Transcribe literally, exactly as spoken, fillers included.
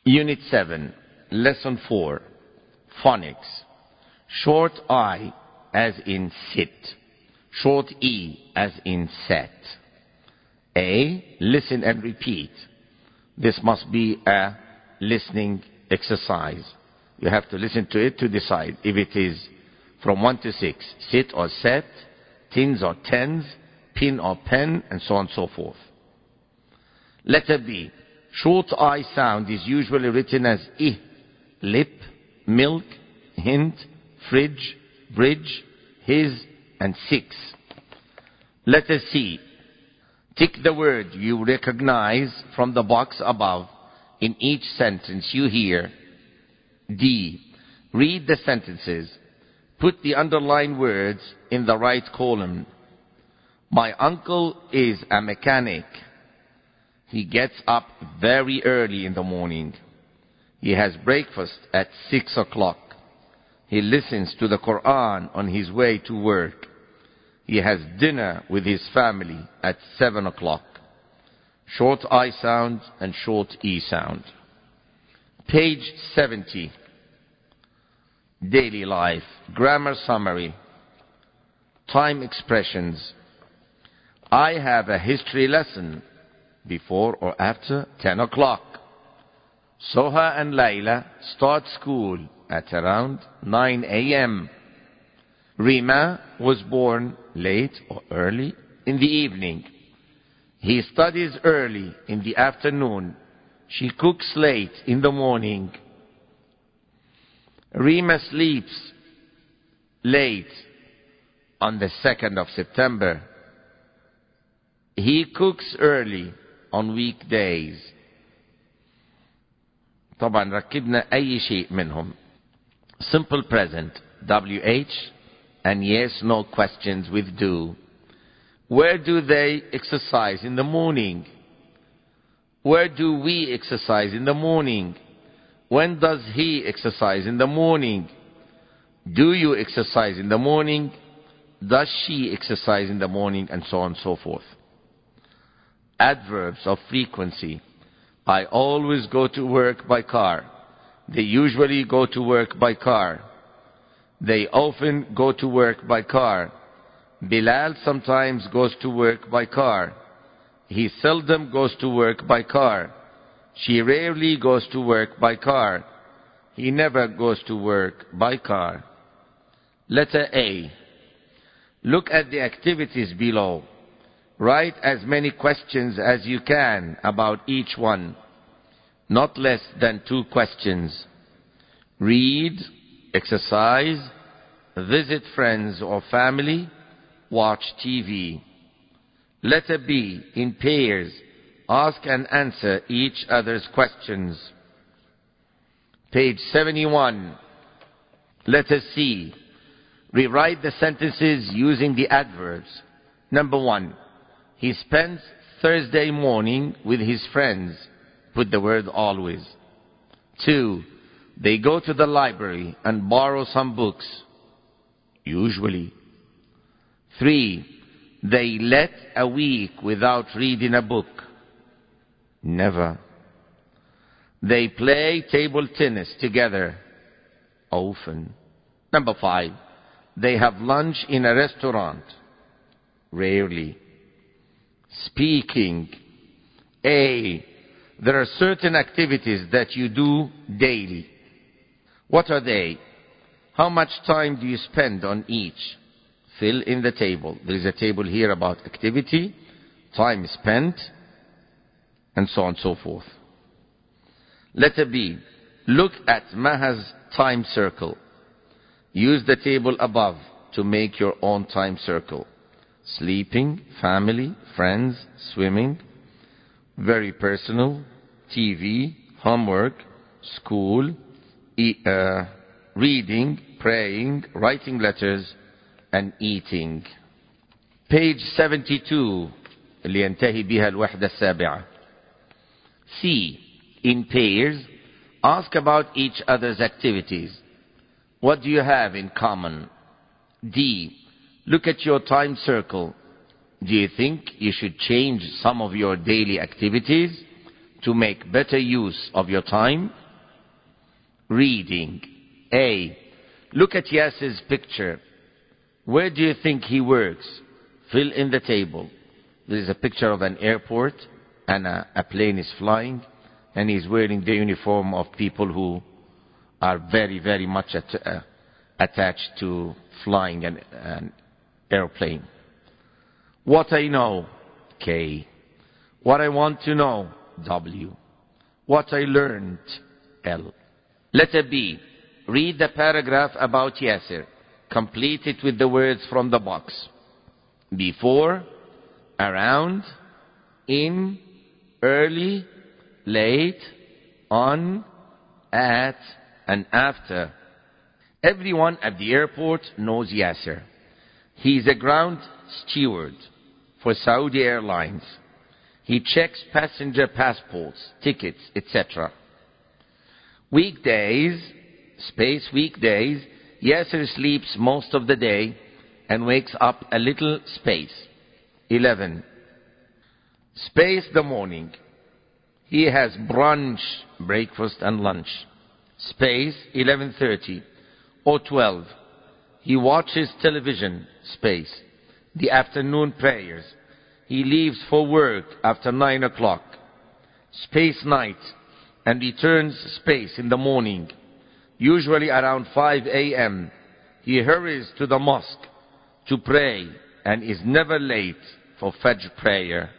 Unit seven, Lesson four, Phonics. Short I as in sit. Short E as in set. A. Listen and repeat. This must be a listening exercise. You have to listen to it to decide if it is from one to six, sit or set, tins or tens, pin or pen, and so on and so forth. Letter B. Short I sound is usually written as I, lip, milk, hint, fridge, bridge, his, and six. Letter C. Tick the word you recognize from the box above in each sentence you hear. D. Read the sentences. Put the underlined words in the right column. My uncle is a mechanic. He gets up very early in the morning. He has breakfast at six o'clock. He listens to the Quran on his way to work. He has dinner with his family at seven o'clock. Short I sound and short E sound. Page seventy. Daily life. Grammar summary. Time expressions. I have a history lesson before or after ten o'clock. Soha and Layla start school at around nine a m Rima was born late or early in the evening. He studies early in the afternoon. She cooks late in the morning. Rima sleeps late on the second of September. He cooks early on weekdays. طبعا ركبنا أي شيء منهم. Simple present, W H, and yes, no questions with do. Where do they exercise in the morning? Where do we exercise in the morning? When does he exercise in the morning? Do you exercise in the morning? Does she exercise in the morning? And so on and so forth. Adverbs of frequency. I always go to work by car. They usually go to work by car. They often go to work by car. Bilal sometimes goes to work by car. He seldom goes to work by car. She rarely goes to work by car. He never goes to work by car. Letter A. Look at the activities below. Write as many questions as you can about each one. Not less than two questions. Read, exercise, visit friends or family, watch T V. Letter B. In pairs. Ask and answer each other's questions. Page seventy-one. Letter C. Rewrite the sentences using the adverbs. Number one. He spends Thursday morning with his friends. Put the word always. Two. They go to the library and borrow some books. Usually. Three. They let a week without reading a book. Never. They play table tennis together. Often. Number five. They have lunch in a restaurant. Rarely. Speaking. A. There are certain activities that you do daily. What are they? How much time do you spend on each? Fill in the table. There is a table here about activity, time spent, and so on and so forth. Letter B. Look at Maha's time circle. Use the table above to make your own time circle. Sleeping, family, friends, swimming, very personal, T V, homework, school, e uh, reading, praying, writing letters, and eating. Page seventy-two. اللي ينتهي بها الوحدة السابعة. C. In pairs, ask about each other's activities. What do you have in common? D. Look at your time circle. Do you think you should change some of your daily activities to make better use of your time? Reading. A. Look at Yasser's picture. Where do you think he works? Fill in the table. There is a picture of an airport, and a, a plane is flying, and he's wearing the uniform of people who are very, very much at, uh, attached to flying an, an airplane. What I know, K. What I want to know, W. What I learned, L. Letter B. Read the paragraph about Yasser. Complete it with the words from the box. Before, around, in, early, late, on, at, and after. Everyone at the airport knows Yasser. He is a ground steward for Saudi Airlines. He checks passenger passports, tickets, et cetera. Weekdays, space weekdays, Yasser sleeps most of the day and wakes up a little space. eleven. Space the morning. He has brunch, breakfast and lunch. Space eleven thirty or twelve. He watches television. Space. The afternoon prayers. He leaves for work after nine o'clock. Space night and returns space in the morning. Usually around five a m He hurries to the mosque to pray and is never late for Fajr prayer.